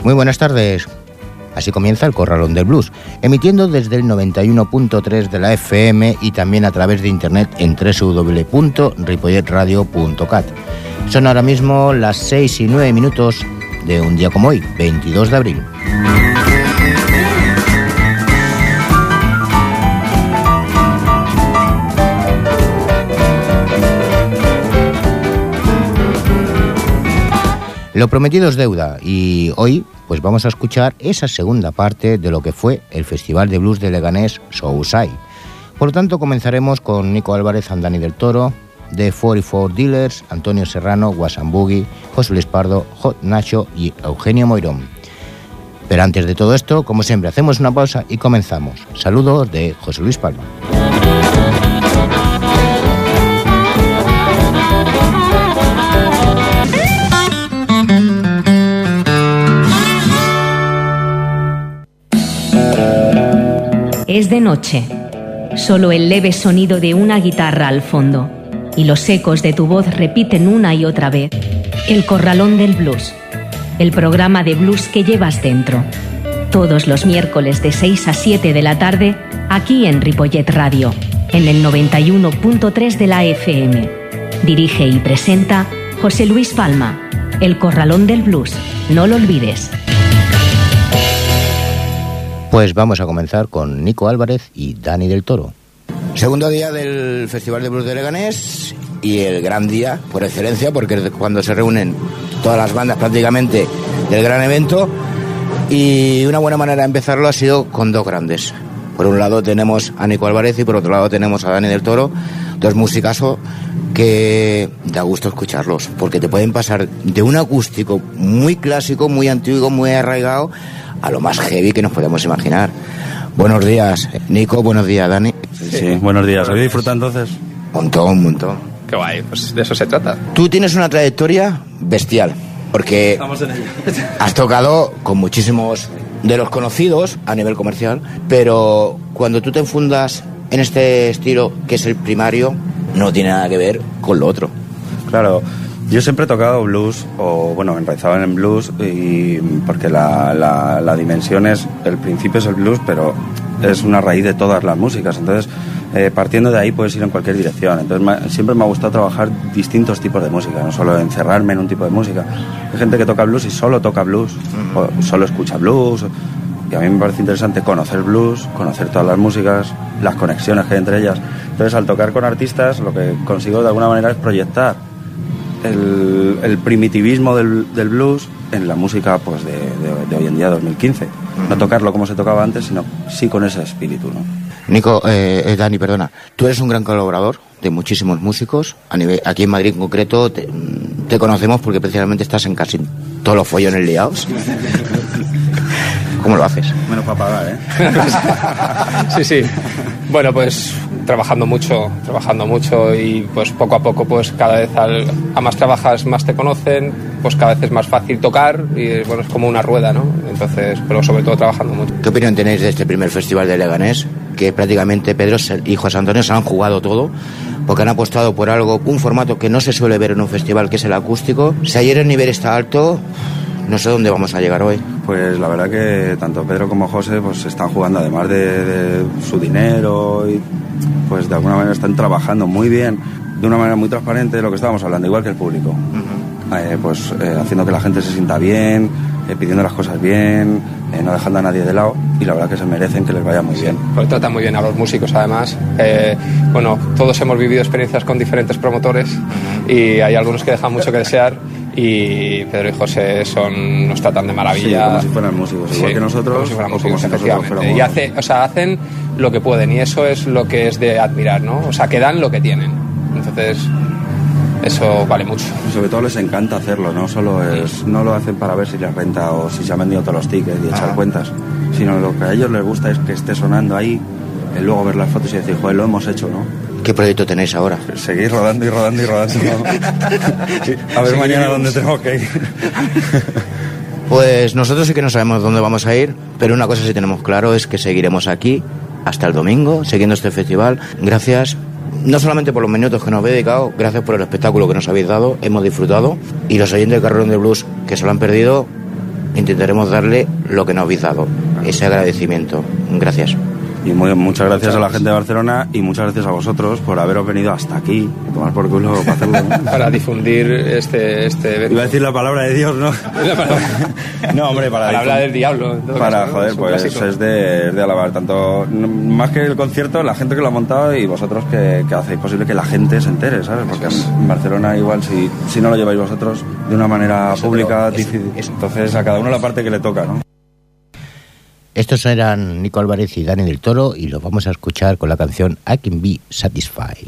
Muy buenas tardes. Así comienza el Corralón del Blues, emitiendo desde el 91.3 de la FM y también a través de internet en www.ripolletradio.cat. Son ahora mismo las 6:09 de un día como hoy, 22 de abril. Lo prometido es deuda y hoy pues vamos a escuchar esa segunda parte de lo que fue el Festival de Blues de Leganés Sousai. Por lo tanto comenzaremos con Nico Álvarez and Dani del Toro, The 44 Dealers, Antonio Serrano, Wasan Boogie, José Luis Pardo, Hot Nacho y Eugenio Moirón. Pero antes de todo esto, como siempre, hacemos una pausa y comenzamos. Saludos de José Luis Palma. Es de noche, solo el leve sonido de una guitarra al fondo y los ecos de tu voz repiten una y otra vez El Corralón del Blues, el programa de blues que llevas dentro. Todos los miércoles de 6 a 7 de la tarde, aquí en Ripollet Radio, en el 91.3 de la FM. Dirige y presenta José Luis Palma. El Corralón del Blues, no lo olvides. Pues vamos a comenzar con Nico Álvarez y Dani del Toro. Segundo día del Festival de Blues de Leganés y el gran día por excelencia, porque es cuando se reúnen todas las bandas prácticamente del gran evento, y una buena manera de empezarlo ha sido con dos grandes. Por un lado tenemos a Nico Álvarez y por otro lado tenemos a Dani del Toro, dos musicazos que da gusto escucharlos, porque te pueden pasar de un acústico muy clásico, muy antiguo, muy arraigado, a lo más heavy que nos podemos imaginar. Buenos días, Nico, buenos días, Dani. Sí, buenos días. ¿Habéis disfrutado entonces? Un montón. Qué guay, pues de eso se trata. Tú tienes una trayectoria bestial, porque has tocado con muchísimos de los conocidos a nivel comercial, pero cuando tú te enfundas en este estilo, que es el primario, no tiene nada que ver con lo otro. Claro. Yo siempre he tocado blues, o bueno, enraizado en blues, y porque la dimensión es, el principio es el blues, pero es una raíz de todas las músicas. Entonces, partiendo de ahí puedes ir en cualquier dirección. Entonces, siempre me ha gustado trabajar distintos tipos de música, no solo encerrarme en un tipo de música. Hay gente que toca blues y solo toca blues, o solo escucha blues, y a mí me parece interesante conocer blues, conocer todas las músicas, las conexiones que hay entre ellas. Entonces, al tocar con artistas, lo que consigo de alguna manera es proyectar el primitivismo del blues en la música pues de hoy en día, 2015. No tocarlo como se tocaba antes, sino sí con ese espíritu, ¿no? Nico, Dani, perdona, tú eres un gran colaborador de muchísimos músicos. Aquí en Madrid en concreto te conocemos porque precisamente estás en casi todos los follones liados. ¿Cómo lo haces? Menos para pagar, ¿eh? Sí. Bueno, pues trabajando mucho y pues poco a poco pues cada vez a más trabajas más te conocen, pues cada vez es más fácil tocar y bueno, es como una rueda, ¿no? Entonces, pero sobre todo trabajando mucho. ¿Qué opinión tenéis de este primer festival de Leganés? Que prácticamente Pedro y José Antonio se han jugado todo, porque han apostado por algo, un formato que no se suele ver en un festival, que es el acústico. Si ayer el nivel está alto, no sé dónde vamos a llegar hoy. Pues la verdad que tanto Pedro como José pues están jugando, además de su dinero, y pues de alguna manera están trabajando muy bien, de una manera muy transparente, de lo que estábamos hablando, igual que el público. Haciendo que la gente se sienta bien, pidiendo las cosas bien, no dejando a nadie de lado, y la verdad que se merecen que les vaya muy bien. Porque tratan muy bien a los músicos, además. Bueno, todos hemos vivido experiencias con diferentes promotores y hay algunos que dejan mucho que desear, y Pedro y José nos tratan de maravilla. Sí, como si fueran músicos, igual que nosotros, como si fueran músicos, como si nosotros fuéramos. Y hacen lo que pueden, y eso es lo que es de admirar, ¿no? O sea, que dan lo que tienen. Entonces, eso vale mucho. Sobre todo les encanta hacerlo, no lo hacen para ver si les renta o si se han vendido todos los tickets y echar cuentas, sino lo que a ellos les gusta es que esté sonando ahí, luego ver las fotos y decir, joder, lo hemos hecho, ¿no? ¿Qué proyecto tenéis ahora? Seguir rodando y rodando y rodando. Sí, a ver mañana dónde tenemos que ir. Pues nosotros sí que no sabemos dónde vamos a ir, pero una cosa sí tenemos claro, es que seguiremos aquí hasta el domingo, siguiendo este festival. Gracias, no solamente por los minutos que nos habéis dedicado, gracias por el espectáculo que nos habéis dado, hemos disfrutado, y los oyentes del Corralón del Blues que se lo han perdido, intentaremos darle lo que nos habéis dado, ese agradecimiento. Gracias. Y muchas gracias a la gente de Barcelona y muchas gracias a vosotros por haberos venido hasta aquí, a tomar por culo para hacerlo. Para difundir este evento. Iba a decir la palabra de Dios, ¿no? No, hombre, para hablar del diablo. Para, caso, joder, pues es de alabar. Tanto, más que el concierto, la gente que lo ha montado y vosotros que hacéis posible que la gente se entere, ¿sabes? Porque en Barcelona igual, si no lo lleváis vosotros de una manera pública, difícil. Entonces a cada uno la parte que le toca, ¿no? Estos eran Nico Álvarez y Dani del Toro y los vamos a escuchar con la canción I Can Be Satisfied.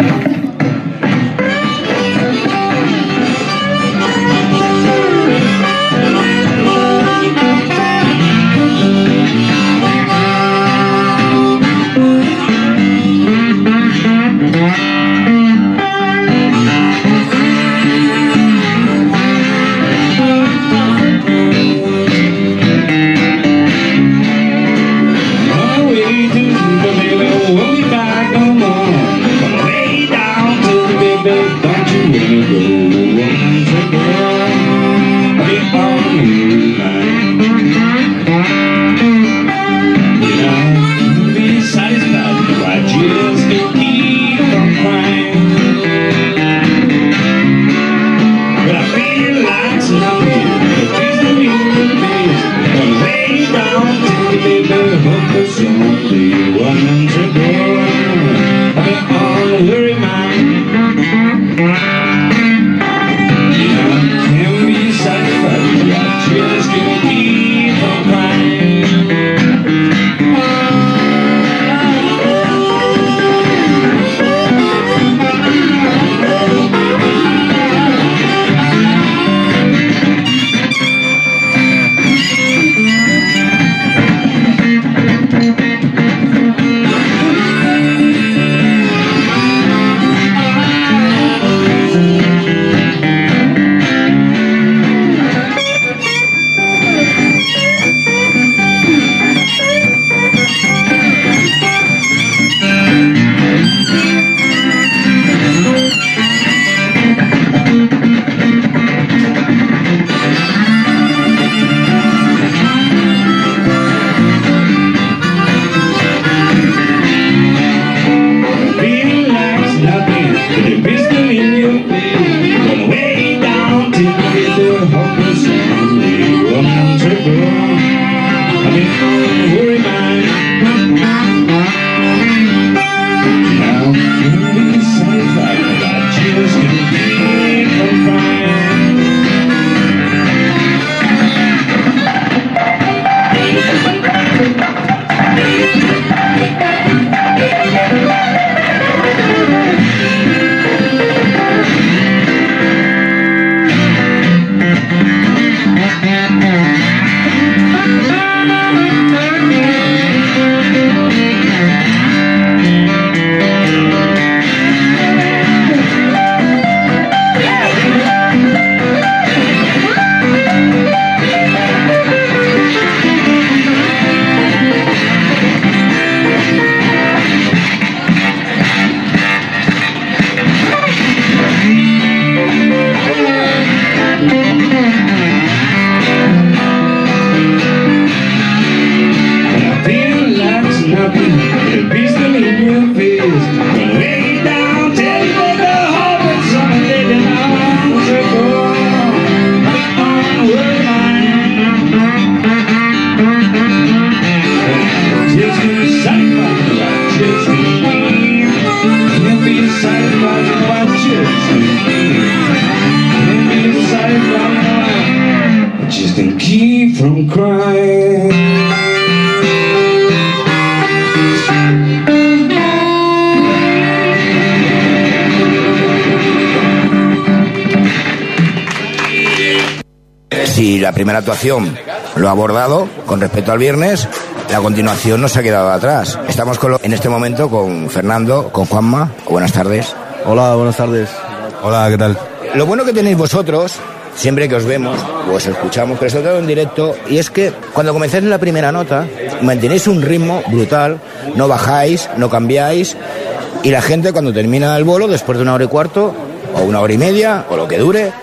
Si la primera actuación lo ha abordado con respecto al viernes, la continuación no se ha quedado atrás. Estamos en este momento con Fernando, con Juanma. Buenas tardes. Hola, buenas tardes. Hola, ¿qué tal? Lo bueno que tenéis vosotros, siempre que os vemos o os escuchamos, pero sobre todo en directo, y es que cuando comenzáis la primera nota, mantenéis un ritmo brutal, no bajáis, no cambiáis, y la gente cuando termina el bolo, después de 1 hora y cuarto, o 1 hora y media, o lo que dure,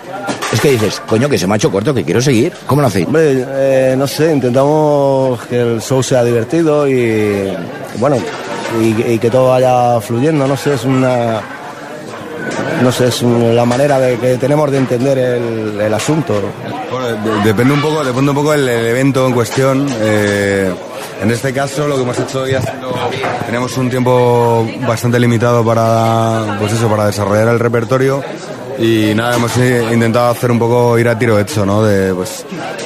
Es que dices, coño, que se me ha hecho corto, que quiero seguir. ¿Cómo lo hacéis? Hombre, no sé, intentamos que el show sea divertido y bueno, y que todo vaya fluyendo, no sé, es la manera que tenemos de entender el asunto. Bueno, depende un poco del evento en cuestión. En este caso, lo que hemos hecho hoy ha sido, tenemos un tiempo bastante limitado para desarrollar el repertorio. Y nada, hemos intentado hacer un poco ir a tiro hecho, ¿no? No sé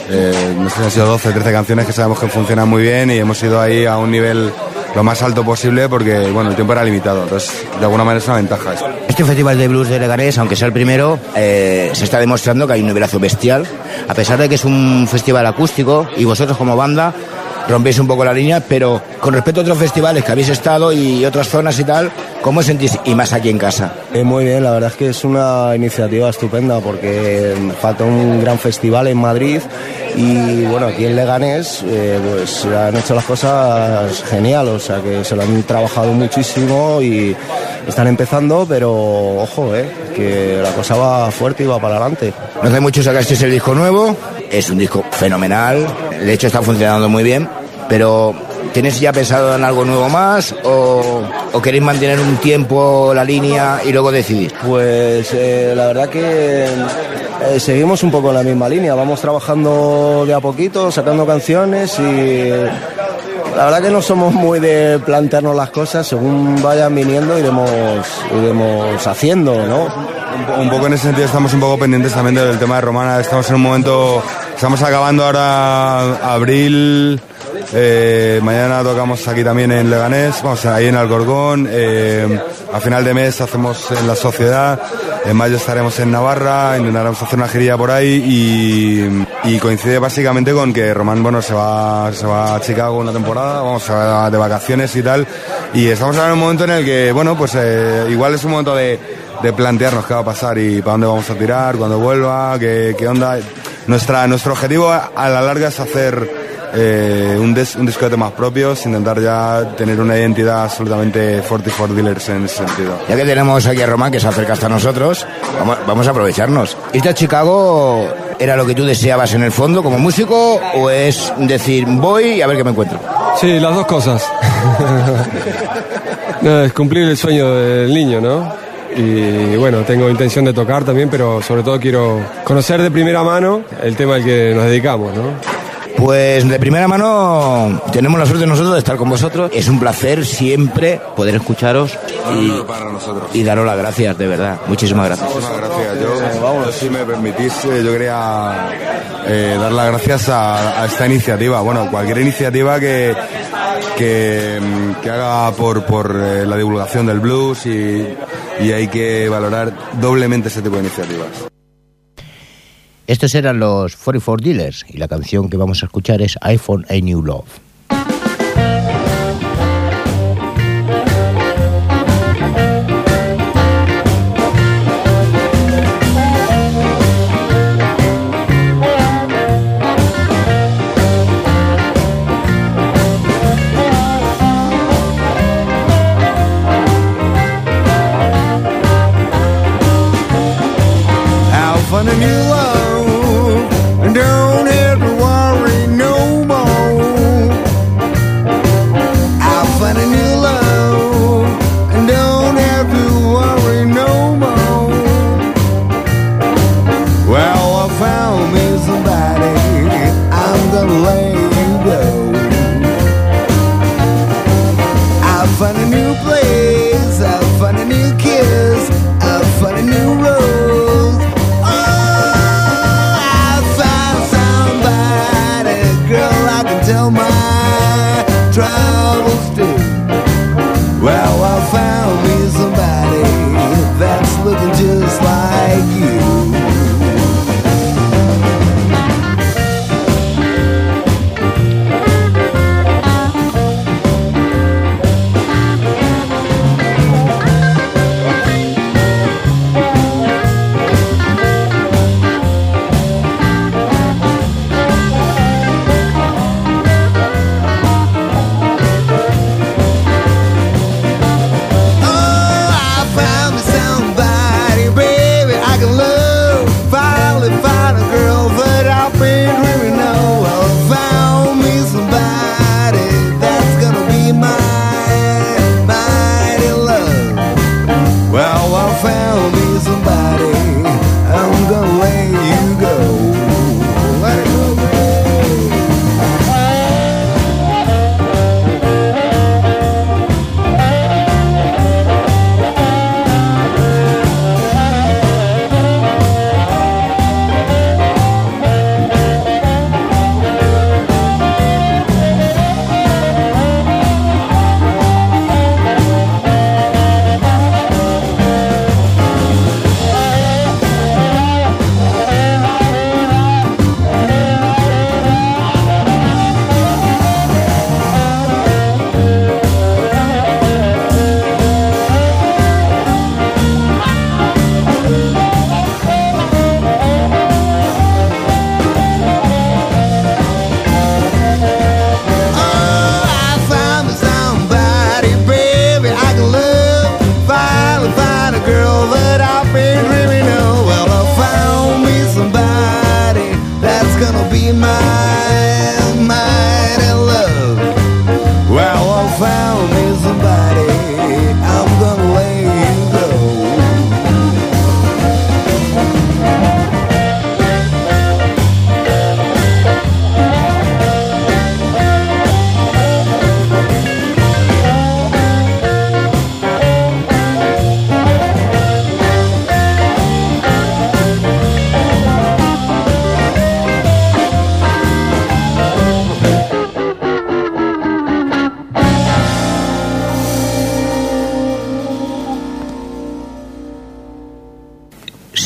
si han sido 12, 13 canciones que sabemos que funcionan muy bien y hemos ido ahí a un nivel lo más alto posible porque, bueno, el tiempo era limitado, entonces de alguna manera es una ventaja eso. Este Festival de Blues de Leganés, aunque sea el primero, se está demostrando que hay un nivelazo bestial, a pesar de que es un festival acústico y vosotros como banda rompéis un poco la línea, pero con respecto a otros festivales que habéis estado y otras zonas y tal, ¿cómo os sentís? Y más aquí en casa. Muy bien, la verdad es que es una iniciativa estupenda porque falta un gran festival en Madrid y bueno, aquí en Leganés pues han hecho las cosas genial, o sea que se lo han trabajado muchísimo y están empezando, pero ojo, que la cosa va fuerte y va para adelante. No hace mucho sacasteis el disco nuevo, es un disco fenomenal, de hecho está funcionando muy bien, pero ¿tenéis ya pensado en algo nuevo más o queréis mantener un tiempo la línea y luego decidir? Pues la verdad que seguimos un poco en la misma línea, vamos trabajando de a poquito, sacando canciones y la verdad que no somos muy de plantearnos las cosas, según vayan viniendo iremos haciendo, ¿no? Un poco en ese sentido estamos un poco pendientes también del tema de Romana, estamos en un momento, estamos acabando ahora abril. Mañana tocamos aquí también en Leganés, vamos ahí en Alcorcón, a final de mes hacemos en La Sociedad, en mayo estaremos en Navarra, intentaremos hacer una girilla por ahí y coincide básicamente con que Román, bueno, se va a Chicago una temporada, vamos de vacaciones y tal, y estamos ahora en un momento en el que, bueno, pues igual es un momento de plantearnos qué va a pasar y para dónde vamos a tirar, cuando vuelva, qué onda. Nuestro objetivo a la larga es hacer un disco de temas propios, intentar ya tener una identidad absolutamente 44 Dealers en ese sentido. Ya que tenemos aquí a Román que se acerca hasta nosotros, vamos a aprovecharnos. ¿Irte a Chicago era lo que tú deseabas en el fondo como músico o es decir, voy y a ver qué me encuentro? Sí, las dos cosas. No, es cumplir el sueño del niño, ¿no? Y bueno, tengo intención de tocar también, pero sobre todo quiero conocer de primera mano el tema al que nos dedicamos, ¿no? Pues de primera mano tenemos la suerte nosotros de estar con vosotros. Es un placer siempre poder escucharos y daros las gracias, de verdad. Muchísimas gracias. Muchísimas gracias. Yo, si me permitís, yo quería dar las gracias a esta iniciativa. Bueno, cualquier iniciativa que haga por la divulgación del blues y hay que valorar doblemente ese tipo de iniciativas. Estos eran los 44 Dealers y la canción que vamos a escuchar es I Found a New Love. I found a new love. Don't have to worry no more.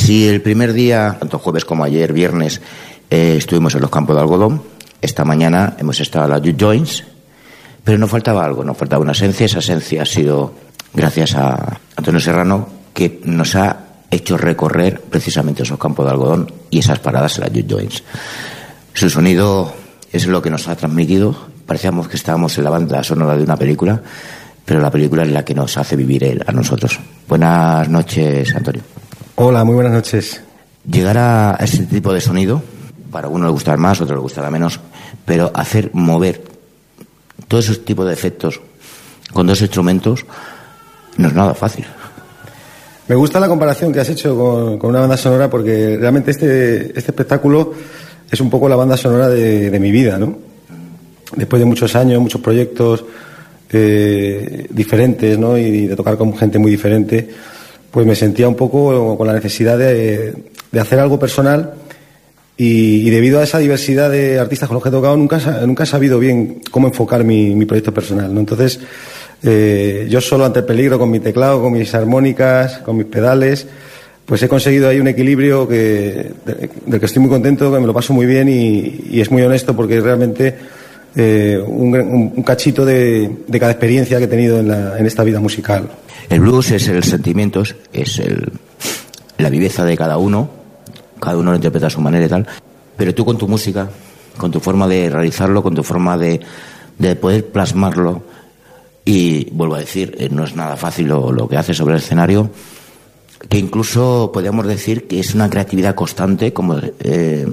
Si el primer día, tanto jueves como ayer, viernes, estuvimos en los campos de algodón, esta mañana hemos estado en la Youth Joints, pero nos faltaba algo, nos faltaba una esencia. Esa esencia ha sido gracias a Antonio Serrano, que nos ha hecho recorrer precisamente esos campos de algodón y esas paradas en la Youth Joints. Su sonido es lo que nos ha transmitido. Parecíamos que estábamos en la banda sonora de una película, pero la película es la que nos hace vivir él a nosotros. Buenas noches, Antonio. Hola, muy buenas noches. Llegar a este tipo de sonido, para uno le gustará más, otro le gustará menos, pero hacer mover todo ese tipo de efectos con dos instrumentos no es nada fácil. Me gusta la comparación que has hecho con una banda sonora, porque realmente este espectáculo es un poco la banda sonora de mi vida, ¿no? Después de muchos años, muchos proyectos diferentes, ¿no? Y de tocar con gente muy diferente, pues me sentía un poco con la necesidad de hacer algo personal, y debido a esa diversidad de artistas con los que he tocado nunca he sabido bien cómo enfocar mi proyecto personal, ¿no? Entonces, yo solo ante el peligro, con mi teclado, con mis armónicas, con mis pedales, pues he conseguido ahí un equilibrio del que estoy muy contento, que me lo paso muy bien, y es muy honesto, porque realmente un cachito de cada experiencia que he tenido en esta vida musical. El blues es el sentimiento, es la viveza de cada uno lo interpreta a su manera y tal, pero tú con tu música, con tu forma de realizarlo, con tu forma de poder plasmarlo, y vuelvo a decir, no es nada fácil lo que haces sobre el escenario, que incluso podríamos decir que es una creatividad constante, como de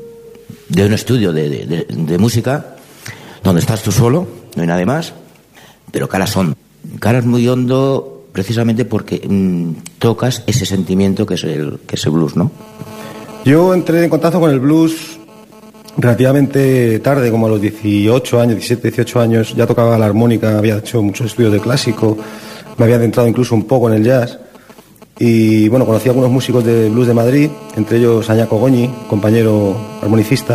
un estudio de música, donde estás tú solo, no hay nadie más, pero calas muy hondo, precisamente porque tocas ese sentimiento que es el blues, ¿no? Yo entré en contacto con el blues relativamente tarde, como a los 18 años, 17, 18 años. Ya tocaba la armónica, había hecho muchos estudios de clásico, me había adentrado incluso un poco en el jazz. Y bueno, conocí a algunos músicos de blues de Madrid, entre ellos Añaco Goñi, compañero armonicista.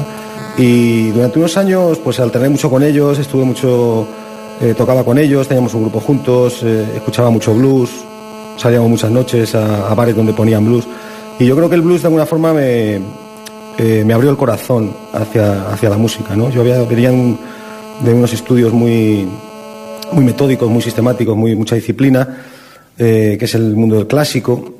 Y durante unos años pues alterné mucho con ellos, estuve mucho, tocaba con ellos, teníamos un grupo juntos, escuchaba mucho blues, salíamos muchas noches a bares donde ponían blues. Y yo creo que el blues de alguna forma me abrió el corazón hacia la música, ¿no? Yo venía de unos estudios muy metódicos, muy sistemáticos, mucha disciplina, que es el mundo del clásico,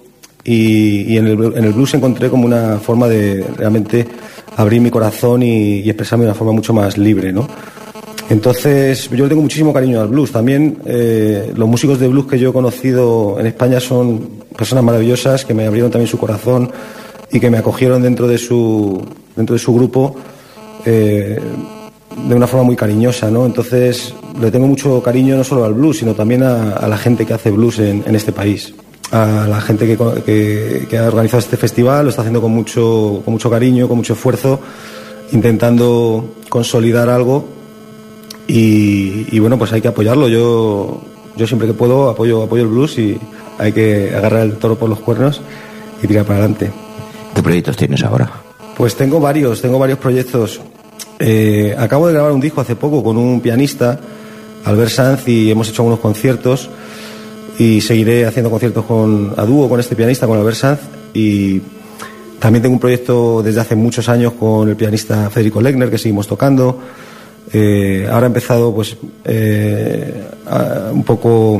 y en el blues encontré como una forma de realmente abrir mi corazón y expresarme de una forma mucho más libre, ¿no? Entonces, yo tengo muchísimo cariño al blues. También los músicos de blues que yo he conocido en España son personas maravillosas, que me abrieron también su corazón y que me acogieron dentro de su grupo de una forma muy cariñosa, ¿no? Entonces, le tengo mucho cariño no solo al blues, sino también a la gente que hace blues en este país. A la gente que ha organizado este festival, lo está haciendo con mucho cariño, con mucho esfuerzo, intentando consolidar algo. Y bueno, pues hay que apoyarlo. Yo siempre que puedo apoyo el blues, y hay que agarrar el toro por los cuernos y tirar para adelante. ¿Qué proyectos tienes ahora? Pues tengo varios proyectos. Acabo de grabar un disco hace poco con un pianista, Albert Sanz, y hemos hecho algunos conciertos, y seguiré haciendo conciertos a dúo con este pianista, con Albert Sanz. Y también tengo un proyecto desde hace muchos años con el pianista Federico Legner, que seguimos tocando. Ahora he empezado pues un poco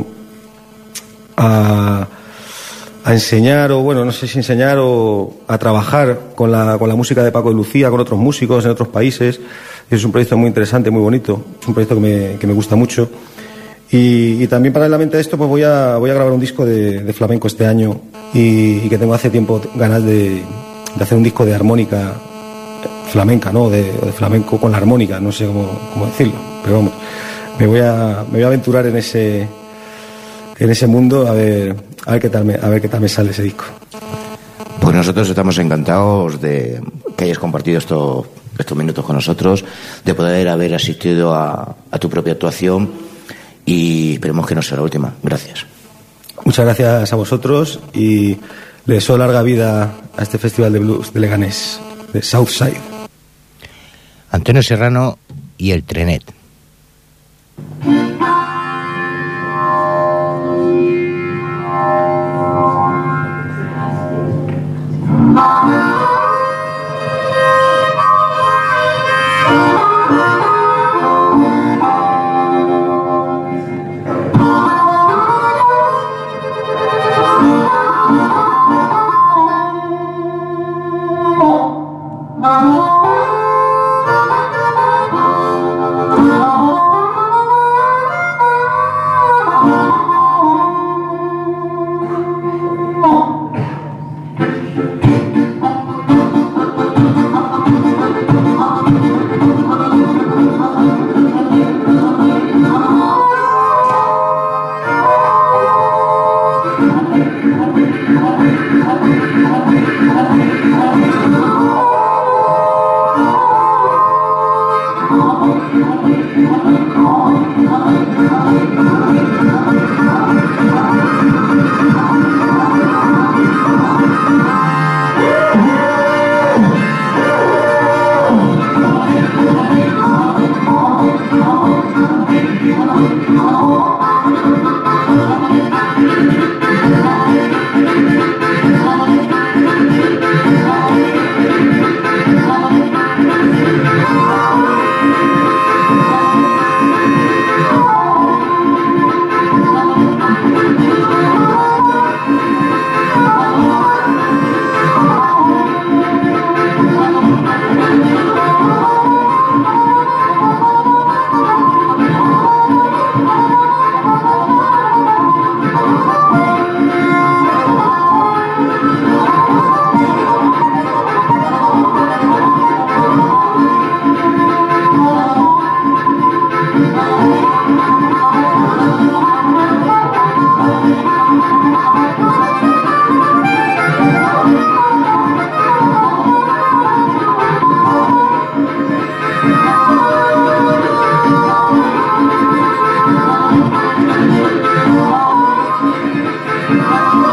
a enseñar, o bueno, no sé si enseñar, o a trabajar con la música de Paco de Lucía, con otros músicos en otros países. Es un proyecto muy interesante, muy bonito, es un proyecto que me gusta mucho. Y también paralelamente a esto pues voy a grabar un disco de flamenco este año, y que tengo hace tiempo ganas de hacer un disco de armónica flamenca, ¿no? De flamenco con la armónica, no sé cómo decirlo, pero vamos, me voy a aventurar en ese mundo, a ver qué tal me sale ese disco. Pues nosotros estamos encantados de que hayas compartido estos minutos con nosotros, de poder haber asistido a tu propia actuación, y esperemos que no sea la última. Gracias. Muchas gracias a vosotros, y le deseo larga vida a este Festival de Blues de Leganés, de Southside. Antonio Serrano y el Trenet.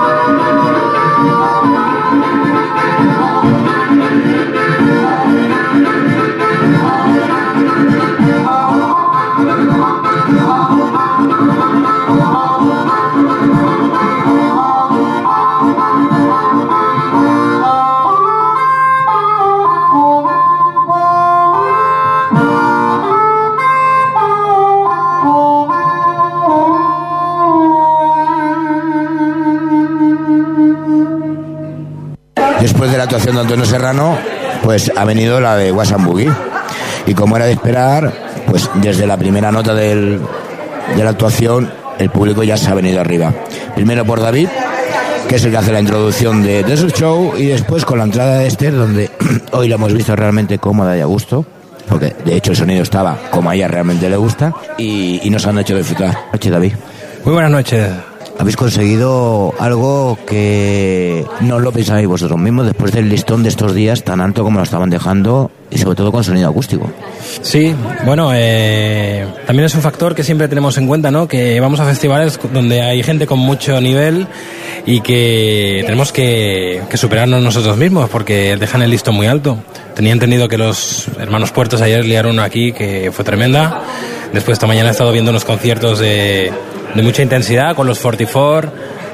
Después de la actuación de Antonio Serrano, pues ha venido la de Wash and Boogie. Y como era de esperar, pues desde la primera nota de la actuación, el público ya se ha venido arriba. Primero por David, que es el que hace la introducción de su show, y después con la entrada de Esther, donde hoy la hemos visto realmente cómoda y a gusto, porque de hecho el sonido estaba como a ella realmente le gusta, y nos han hecho disfrutar. Buenas noches, David. Muy buenas noches. Habéis conseguido algo que no lo pensáis vosotros mismos después del listón de estos días tan alto como lo estaban dejando, y sobre todo con sonido acústico. Sí, bueno, también es un factor que siempre tenemos en cuenta, ¿no? Que vamos a festivales donde hay gente con mucho nivel y que tenemos que superarnos nosotros mismos porque dejan el listón muy alto. Tenía entendido que los hermanos Puertos ayer liaron aquí que fue tremenda. Después esta mañana he estado viendo unos conciertos de mucha intensidad con los 44,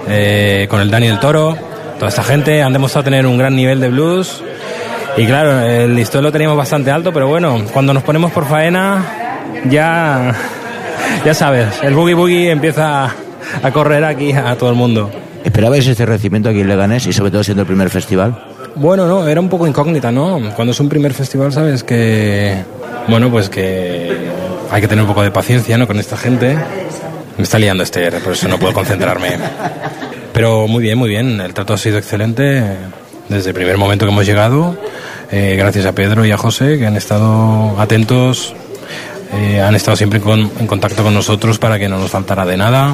con el Dani del Toro. Toda esta gente han demostrado tener un gran nivel de blues. Y claro, el listón lo teníamos bastante alto, pero bueno, cuando nos ponemos por faena, ya sabes, el boogie boogie empieza a correr aquí a todo el mundo. ¿Esperabais este recibimiento aquí en Leganés y sobre todo siendo el primer festival? Bueno, no, era un poco incógnita, ¿no? Cuando es un primer festival sabes que, bueno, pues que hay que tener un poco de paciencia, ¿no? Con esta gente. Me está liando por eso no puedo concentrarme. Pero muy bien, el trato ha sido excelente desde el primer momento que hemos llegado. Gracias a Pedro y a José, que han estado atentos, han estado siempre en contacto con nosotros para que no nos faltara de nada,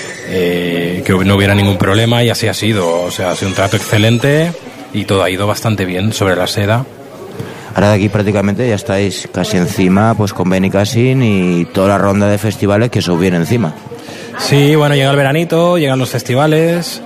que no hubiera ningún problema, y así ha sido. O sea, ha sido un trato excelente y todo ha ido bastante bien sobre la seda. Ahora de aquí prácticamente ya estáis casi encima, pues con Benny Cassin y toda la ronda de festivales que se os viene encima. Sí, bueno, llega el veranito, llegan los festivales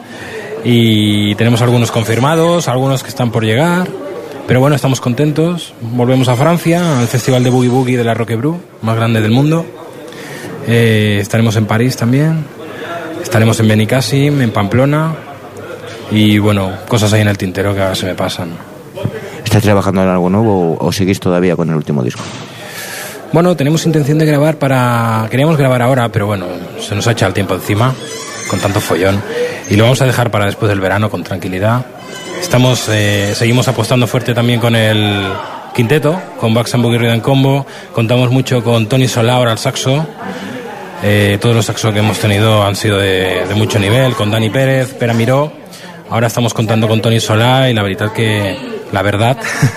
y tenemos algunos confirmados, algunos que están por llegar. Pero bueno, estamos contentos. Volvemos a Francia, al Festival de Boogie Boogie de la Roquebrune, más grande del mundo. Estaremos en París también. Estaremos en Benicàssim, en Pamplona. Y bueno, cosas ahí en el tintero que ahora se me pasan. ¿Estás trabajando en algo nuevo o seguís todavía con el último disco? Bueno, tenemos intención de grabar queríamos grabar ahora, pero bueno, se nos ha echado el tiempo encima, con tanto follón. Y lo vamos a dejar para después del verano, con tranquilidad. Seguimos apostando fuerte también con el quinteto, con Wax and Boogie Rhythm Combo. Contamos mucho con Toni Solà ahora al saxo. Todos los saxos que hemos tenido han sido de mucho nivel, con Dani Pérez, Pere Miró. Ahora estamos contando con Toni Solà y la verdad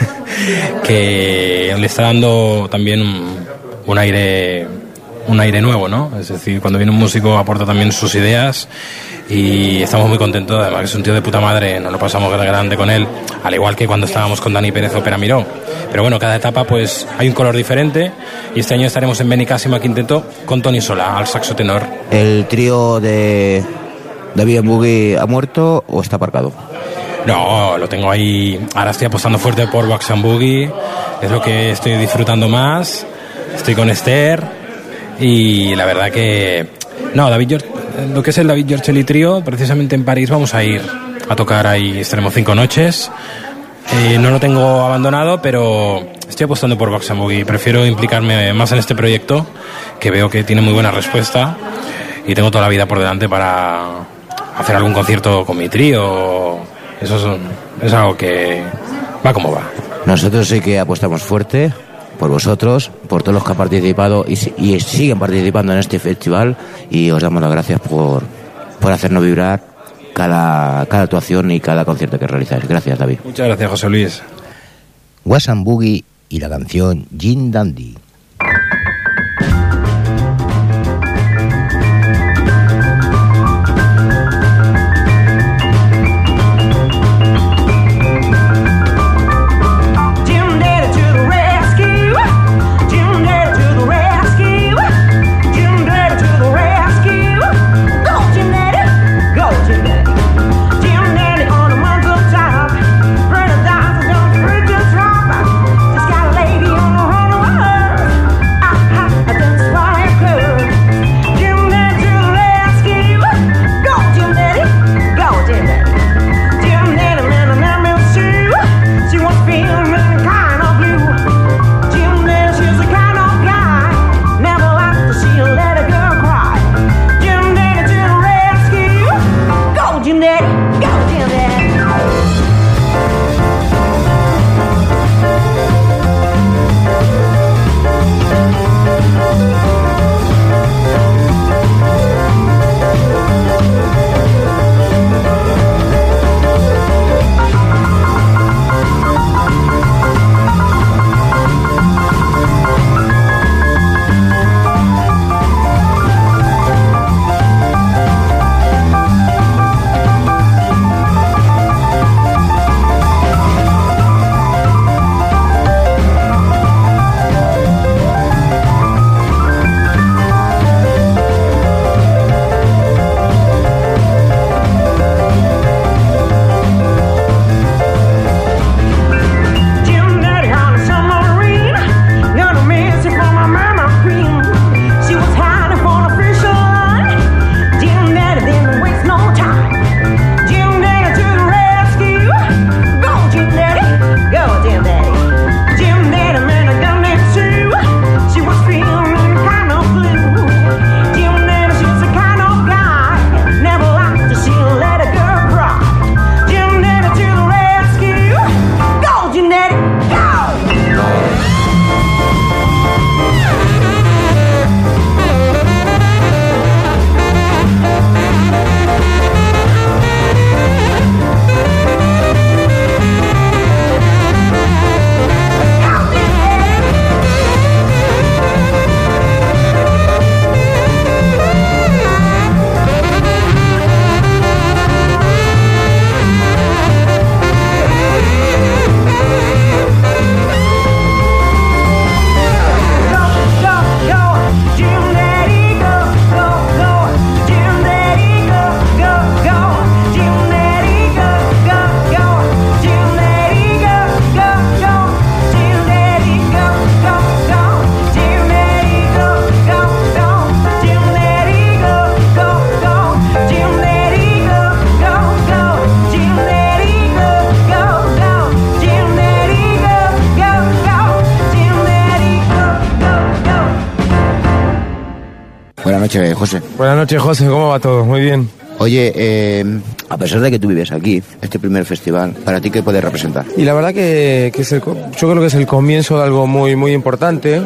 que le está dando también un aire nuevo, ¿no? Es decir, cuando viene un músico aporta también sus ideas y estamos muy contentos. Además que es un tío de puta madre, nos lo pasamos grande con él, al igual que cuando estábamos con Dani Pérez o Pere Miró. Pero bueno, cada etapa pues hay un color diferente y este año estaremos en Benicàssim Quinteto con Toni Solà al saxo tenor. ¿El trío de David Boogie ha muerto o está aparcado? No, lo tengo ahí. Ahora estoy apostando fuerte por Wax and Boogie. Es lo que estoy disfrutando más. Estoy con Esther. Y la verdad que... No, lo que es el David Giorcelli Trío, precisamente en París vamos a ir a tocar ahí. Estaremos 5 noches. No lo tengo abandonado, pero estoy apostando por Wax and Boogie. Prefiero implicarme más en este proyecto, que veo que tiene muy buena respuesta. Y tengo toda la vida por delante para hacer algún concierto con mi trío. Eso es algo que va como va. Nosotros sí que apostamos fuerte por vosotros, por todos los que han participado y siguen participando en este festival, y os damos las gracias por hacernos vibrar cada actuación y cada concierto que realizáis. Gracias, David. Muchas gracias, José Luis. Wax and Boogie y la canción Gin Dandy. noches, José. Buenas noches, José, ¿cómo va todo? Muy bien. Oye, a pesar de que tú vives aquí, este primer festival, ¿para ti qué puede representar? Y la verdad que yo creo que es el comienzo de algo muy, muy importante.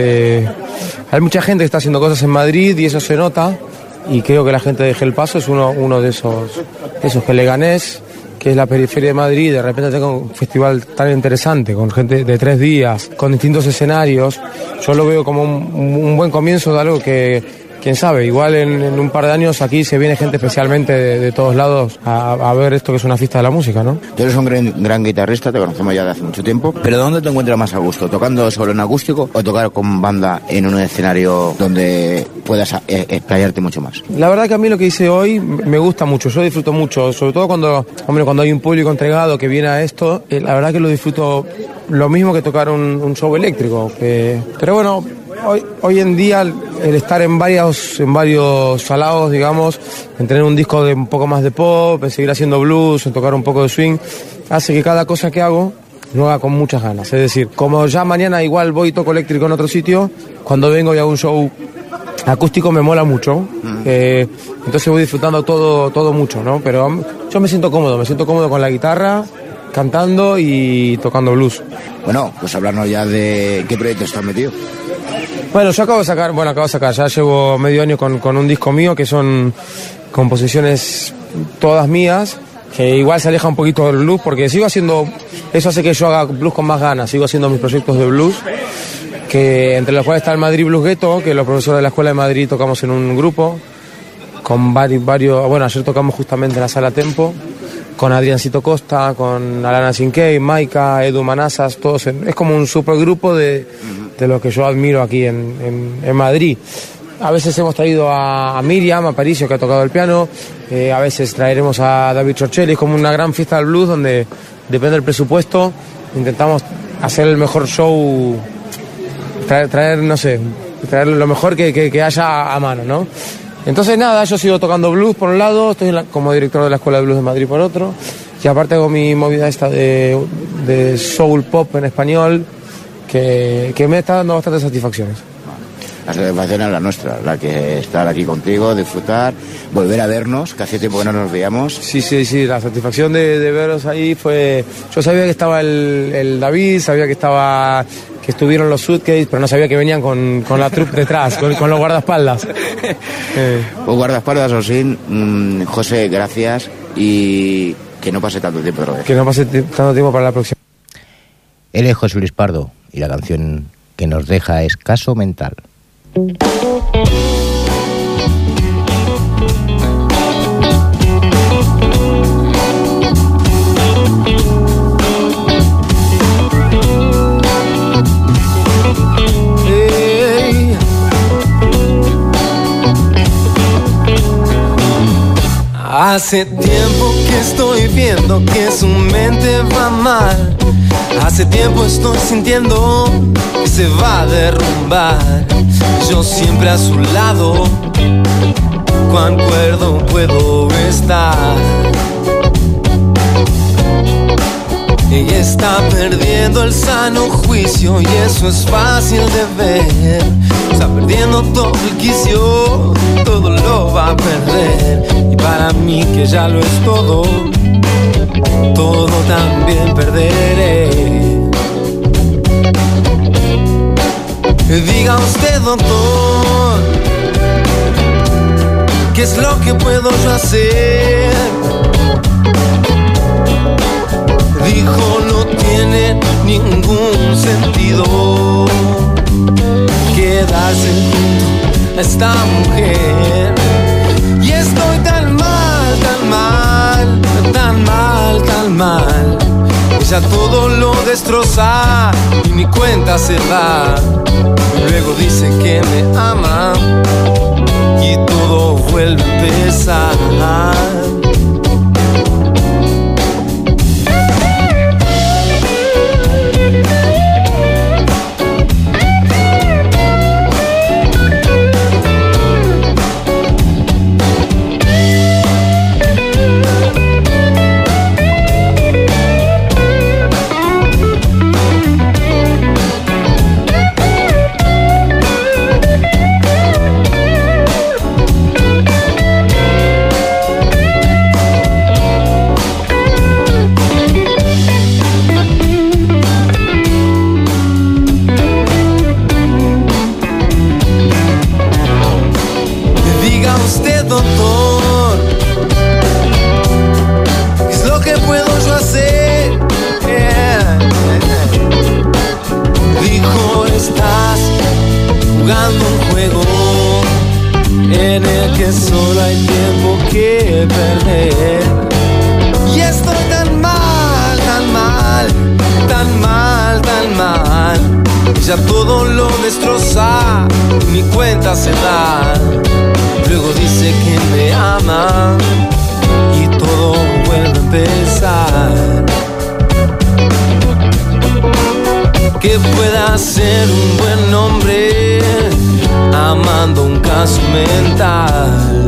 Hay mucha gente que está haciendo cosas en Madrid y eso se nota. Y creo que la gente de Gel Paso es uno de esos que Leganés, que es la periferia de Madrid, de repente tenga un festival tan interesante, con gente de 3 días, con distintos escenarios. Yo lo veo como un buen comienzo de algo que, quién sabe, igual en un par de años aquí se viene gente especialmente de todos lados a ver esto que es una fiesta de la música, ¿no? Tú eres un gran guitarrista, te conocemos ya de hace mucho tiempo, pero ¿dónde te encuentras más a gusto? ¿Tocando solo en acústico o tocar con banda en un escenario donde puedas explayarte mucho más? La verdad que a mí lo que hice hoy me gusta mucho, yo disfruto mucho, sobre todo cuando hay un público entregado que viene a esto, la verdad que lo disfruto lo mismo que tocar un show eléctrico, pero bueno, hoy en día el estar en varios salados, digamos, en tener un disco de un poco más de pop, en seguir haciendo blues, en tocar un poco de swing, hace que cada cosa que hago lo haga con muchas ganas. Es decir, como ya mañana igual voy y toco eléctrico en otro sitio, cuando vengo y hago un show acústico me mola mucho, entonces voy disfrutando todo mucho, ¿no? Pero yo me siento cómodo con la guitarra, cantando y tocando blues. Bueno, pues hablarnos ya de qué proyecto estás metido. Bueno, yo acabo de sacar, ya llevo medio año con un disco mío que son composiciones todas mías, que igual se aleja un poquito del blues porque sigo haciendo, eso hace que yo haga blues con más ganas, sigo haciendo mis proyectos de blues, que entre los cuales está el Madrid Blues Ghetto, que los profesores de la Escuela de Madrid tocamos en un grupo, con varios, bueno, ayer tocamos justamente en la Sala Tempo, con Adriancito Costa, con Alana Sinkei, Maika, Edu Manazas, todos, es como un supergrupo de lo que yo admiro aquí en Madrid. A veces hemos traído a Miriam Aparicio, que ha tocado el piano, a veces traeremos a David Chorchelli, es como una gran fiesta del blues donde depende del presupuesto, intentamos hacer el mejor show, traer lo mejor que haya a mano, ¿no? Entonces nada, yo sigo tocando blues por un lado, estoy como director de la Escuela de Blues de Madrid por otro, y aparte hago mi movida esta de soul pop en español, que me está dando bastantes satisfacciones. La satisfacción es la nuestra, la que estar aquí contigo, disfrutar, volver a vernos, que hace tiempo que no nos veíamos. Sí, la satisfacción de veros ahí fue... Yo sabía que estaba el David, sabía que estuvieron los Suitcase, pero no sabía que venían con la troupe detrás, con los guardaespaldas. Pues guardaespaldas o sin, José, gracias y que no pase tanto tiempo otra vez. Que no pase tanto tiempo para la próxima. Él es José Luis Pardo y la canción que nos deja es Caso Mental. Hace tiempo que estoy viendo que su mente va mal. Hace tiempo estoy sintiendo que se va a derrumbar. Yo siempre a su lado, cuán cuerdo puedo estar. Ella está perdiendo el sano juicio y eso es fácil de ver. Está perdiendo todo el quicio, todo lo va a perder. Y para mí que ya lo es todo, todo también perderé. Diga usted, doctor, ¿qué es lo que puedo yo hacer? Dijo, no tiene ningún sentido quedarse junto a esta mujer. Y estoy tan mal, tan mal, tan mal, tan mal. Ella todo lo destroza y ni cuenta se da. Luego dice que me ama y todo vuelve a empezar. hace dar. Luego dice que me ama y todo vuelve a empezar. Que pueda ser un buen hombre amando un caso mental.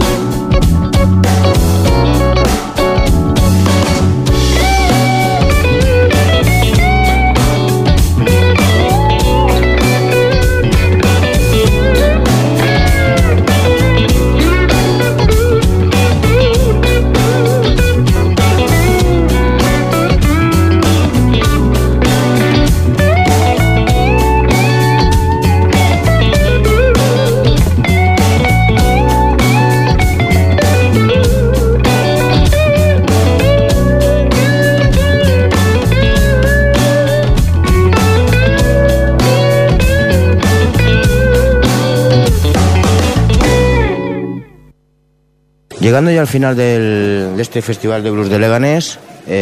Llegando ya al final de este Festival de Blues de Leganés,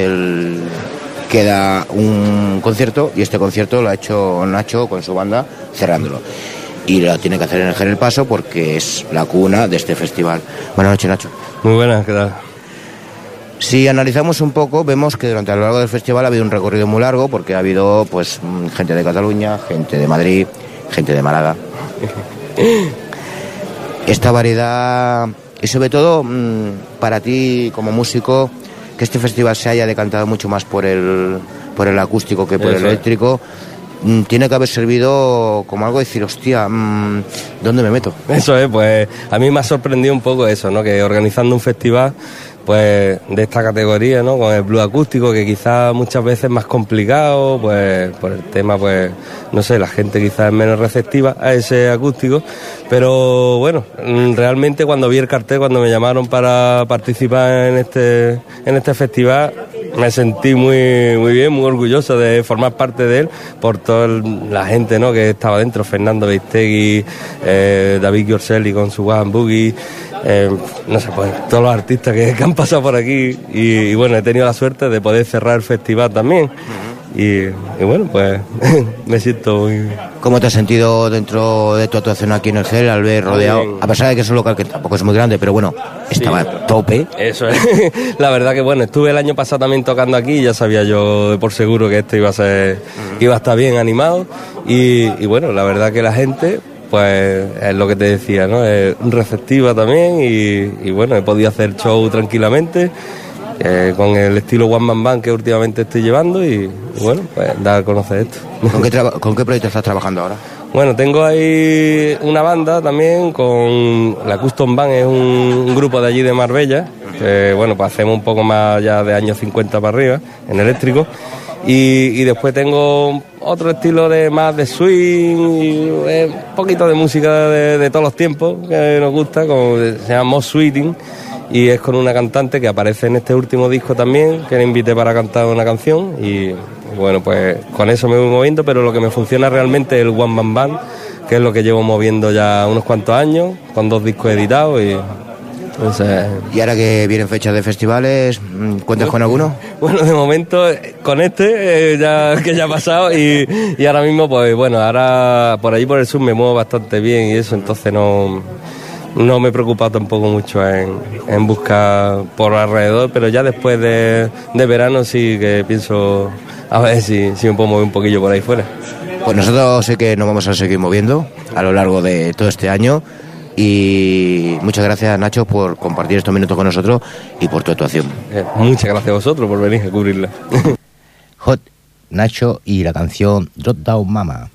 queda un concierto, y este concierto lo ha hecho Nacho con su banda cerrándolo. Y lo tiene que hacer en el Jerez Paso porque es la cuna de este festival. Buenas noches, Nacho. Muy buenas, ¿qué tal? Si analizamos un poco, vemos que durante a lo largo del festival ha habido un recorrido muy largo, porque ha habido pues gente de Cataluña, gente de Madrid, gente de Málaga. Esta variedad, y sobre todo para ti como músico, que este festival se haya decantado mucho más por el acústico que por el eléctrico, tiene que haber servido como algo de decir, hostia, ¿dónde me meto? Eso es, pues a mí me ha sorprendido un poco eso, ¿no? Que organizando un festival pues de esta categoría, ¿no? Con el blues acústico, que quizás muchas veces es más complicado, pues por el tema, pues no sé, la gente quizás es menos receptiva a ese acústico, pero bueno, realmente cuando vi el cartel, cuando me llamaron para participar en este festival, me sentí muy bien, muy orgulloso de formar parte de él, por toda la gente, ¿no? Que estaba dentro, Fernando Beistegui, David Giorselli con su One Boogie, no sé, pues todos los artistas que han pasado por aquí, y bueno, he tenido la suerte de poder cerrar el festival también. Y bueno, pues me siento muy... ¿Cómo te has sentido dentro de tu actuación aquí en el CEL al ver rodeado? Bien. A pesar de que es un local que tampoco es muy grande, pero bueno, estaba a tope. Eso es. La verdad que bueno, estuve el año pasado también tocando aquí y ya sabía yo de por seguro que este iba a estar bien animado. Y bueno, la verdad que la gente, pues es lo que te decía, ¿no? Es receptiva también y bueno, he podido hacer show tranquilamente. Con el estilo One Man Band que últimamente estoy llevando y bueno, pues dar a conocer esto. ¿Con qué proyecto estás trabajando ahora? Bueno, tengo ahí una banda también con la Custom Band, es un grupo de allí de Marbella, que bueno, pues hacemos un poco más ya de años 50 para arriba, en eléctrico. Y después tengo otro estilo de más de swing, un poquito de música de todos los tiempos que nos gusta, como se llama Moss Sweeting. Y es con una cantante que aparece en este último disco también, que le invité para cantar una canción y bueno, pues con eso me voy moviendo, pero lo que me funciona realmente es el One Man Band, que es lo que llevo moviendo ya unos cuantos años, con 2 discos editados y entonces... ¿Y ahora que vienen fechas de festivales, cuentas con alguno? Bueno, de momento con que ya ha pasado y ahora mismo pues bueno, ahora por allí por el sur me muevo bastante bien y eso, entonces no me he preocupado tampoco mucho en buscar por alrededor, pero ya después de verano sí que pienso a ver si me puedo mover un poquillo por ahí fuera. Pues nosotros sé que nos vamos a seguir moviendo a lo largo de todo este año y muchas gracias, Nacho, por compartir estos minutos con nosotros y por tu actuación. Muchas gracias a vosotros por venir a cubrirla. Hot, Nacho y la canción Drop Down Mama.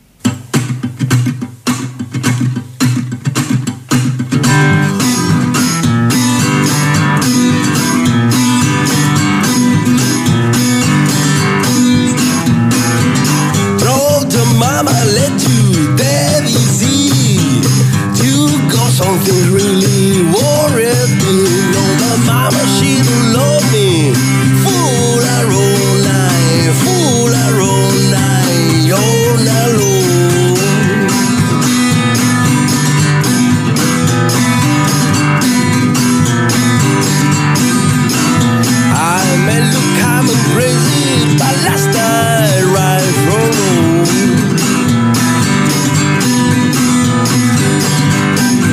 Mama let you that easy to go something really worried me. No, my mama, she don't love me. Fool I roll night, fool I roll night, all night long. I may look common crazy, but last night right from home.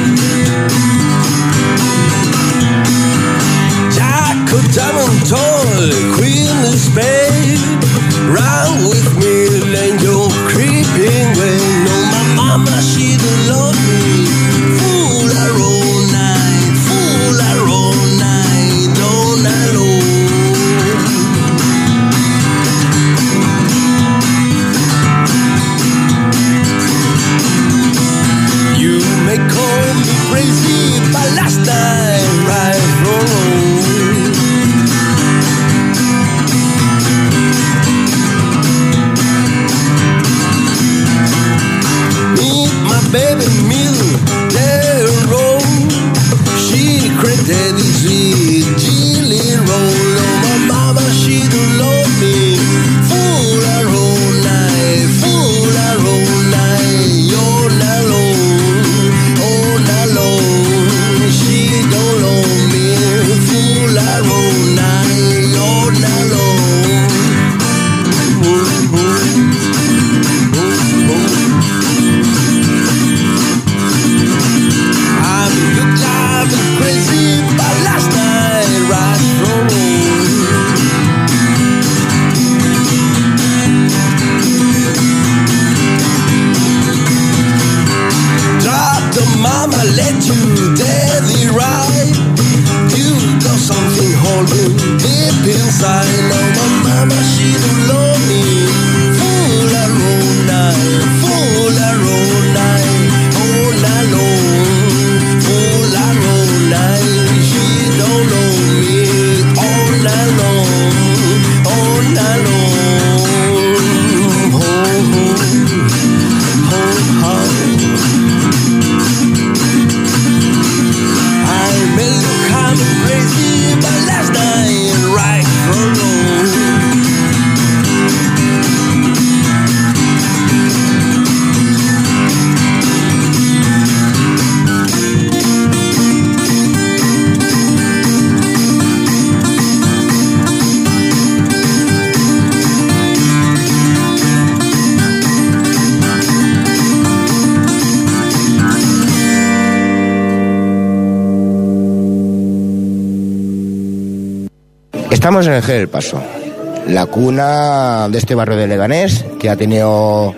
Estamos en el Jerez del Paso, la cuna de este barrio de Leganés, que ha tenido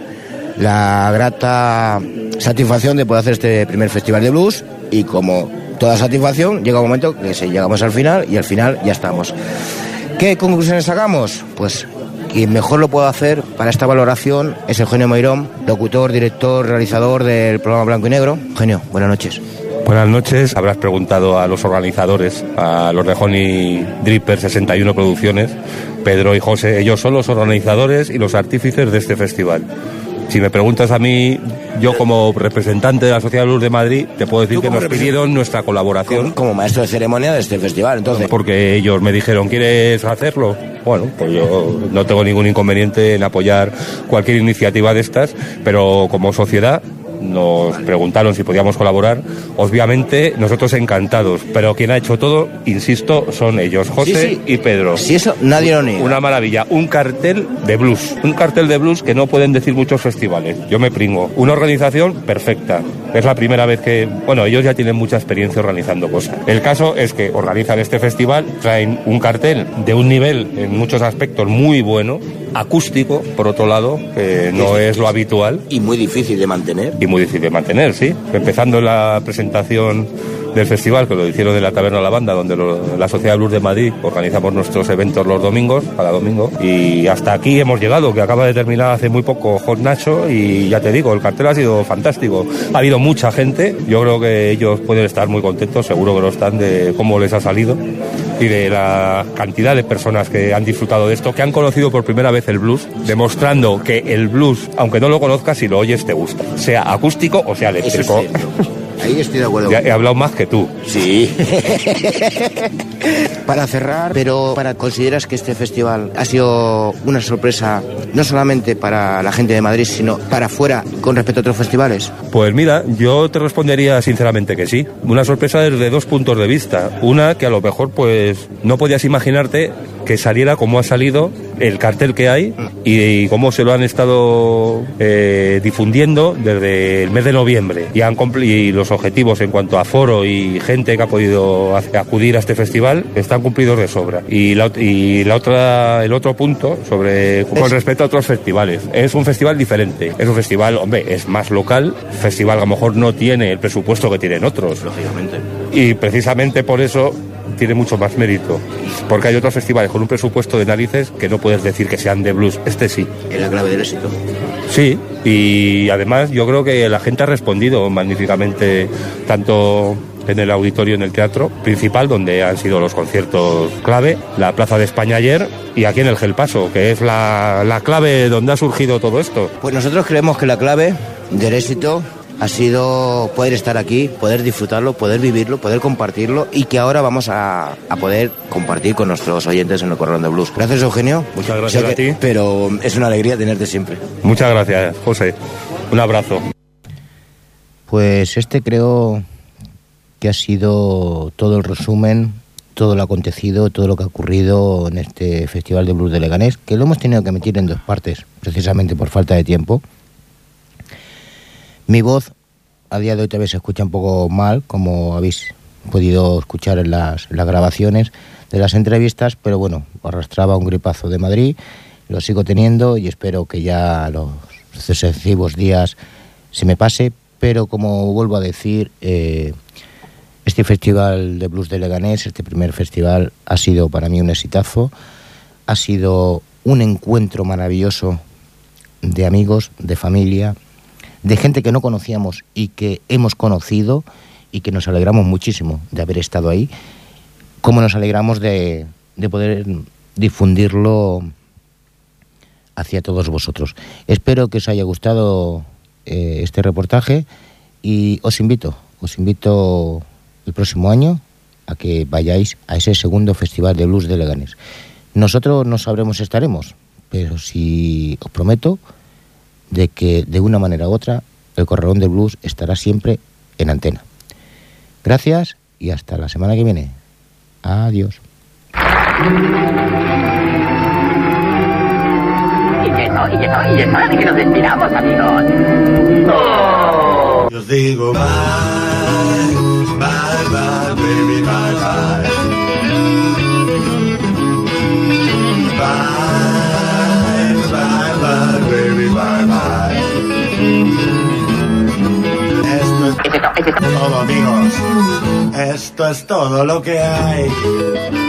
la grata satisfacción de poder hacer este primer festival de blues, y como toda satisfacción llega un momento que llegamos al final, y al final ya estamos. ¿Qué conclusiones sacamos? Pues quien mejor lo puede hacer para esta valoración es Eugenio Moirón, locutor, director, realizador del programa Blanco y Negro. Eugenio, buenas noches. Buenas noches. Habrás preguntado a los organizadores, a los de Honey Dripper 61 Producciones, Pedro y José. Ellos son los organizadores y los artífices de este festival. Si me preguntas a mí, yo como representante de la Sociedad Blues de Madrid, te puedo decir que nos pidieron nuestra colaboración. Como maestro de ceremonia de este festival, entonces. Porque ellos me dijeron, ¿quieres hacerlo? Bueno, pues yo no tengo ningún inconveniente en apoyar cualquier iniciativa de estas, pero como sociedad nos preguntaron si podíamos colaborar. Obviamente nosotros encantados, pero quien ha hecho todo, insisto, son ellos, José y Pedro. Si eso nadie lo niega. Una maravilla, un cartel de blues que no pueden decir muchos festivales. Yo me pringo. Una organización perfecta. Es la primera vez que, bueno, ellos ya tienen mucha experiencia organizando cosas. El caso es que organizan este festival, traen un cartel de un nivel en muchos aspectos muy bueno, acústico, por otro lado, que no es lo habitual. Y muy difícil de mantener. Y muy difícil de mantener, sí. Empezando la presentación del festival, que lo hicieron en la Taberna La Banda, donde la Sociedad Blues de Madrid organizamos nuestros eventos los domingos, cada domingo, y hasta aquí hemos llegado, que acaba de terminar hace muy poco Hot Nacho, y ya te digo, el cartel ha sido fantástico. Ha habido mucha gente, yo creo que ellos pueden estar muy contentos, seguro que lo están, de cómo les ha salido y de la cantidad de personas que han disfrutado de esto, que han conocido por primera vez el blues, demostrando que el blues, aunque no lo conozcas, si lo oyes te gusta, sea acústico o sea eléctrico. Ahí estoy de acuerdo. Ya he hablado más que tú. Sí. Para cerrar, pero ¿consideras que este festival ha sido una sorpresa no solamente para la gente de Madrid, sino para fuera con respecto a otros festivales? Pues mira, yo te respondería sinceramente que sí. Una sorpresa desde dos puntos de vista. Una, que a lo mejor pues no podías imaginarte que saliera como ha salido, el cartel que hay y cómo se lo han estado difundiendo desde el mes de noviembre. Y los objetivos en cuanto a aforo y gente que ha podido acudir a este festival están cumplidos de sobra. Y el otro punto con respecto a otros festivales, es un festival diferente. Es un festival, hombre, es más local. Festival que a lo mejor no tiene el presupuesto que tienen otros. Lógicamente. Y precisamente por eso tiene mucho más mérito, porque hay otros festivales con un presupuesto de narices que no puedes decir que sean de blues. Este sí. Es la clave del éxito. Sí, y además yo creo que la gente ha respondido magníficamente, tanto en el auditorio, en el teatro principal, donde han sido los conciertos clave, la Plaza de España ayer, y aquí en el Jerez del Paso, que es la clave donde ha surgido todo esto. Pues nosotros creemos que la clave del éxito ha sido poder estar aquí, poder disfrutarlo, poder vivirlo, poder compartirlo, y que ahora vamos a poder compartir con nuestros oyentes en el Corralón de Blues. Gracias, Eugenio. Muchas gracias a ti. Pero es una alegría tenerte siempre. Muchas gracias, José. Un abrazo. Pues creo que ha sido todo el resumen, todo lo acontecido, todo lo que ha ocurrido en este Festival de Blues de Leganés, que lo hemos tenido que emitir en dos partes, precisamente por falta de tiempo. Mi voz a día de hoy todavía se escucha un poco mal, como habéis podido escuchar en las grabaciones de las entrevistas, pero bueno, arrastraba un gripazo de Madrid, lo sigo teniendo y espero que ya los sucesivos días se me pase, pero como vuelvo a decir, este Festival de Blues de Leganés, este primer festival, ha sido para mí un exitazo, ha sido un encuentro maravilloso de amigos, de familia, de gente que no conocíamos y que hemos conocido y que nos alegramos muchísimo de haber estado ahí, como nos alegramos de poder difundirlo hacia todos vosotros. Espero que os haya gustado este reportaje y os invito el próximo año a que vayáis a ese segundo Festival de Blues de Leganés. Nosotros no sabremos si estaremos, pero sí os prometo de que de una manera u otra el Corralón del Blues estará siempre en antena. Gracias y hasta la semana que viene. Adiós. Y es hora de que nos despidamos, amigos. Yo os digo bye, bye, bye, baby, bye, bye. Bye, bye, bye, baby, bye, bye. Esto es todo, amigos. Esto es todo lo que hay.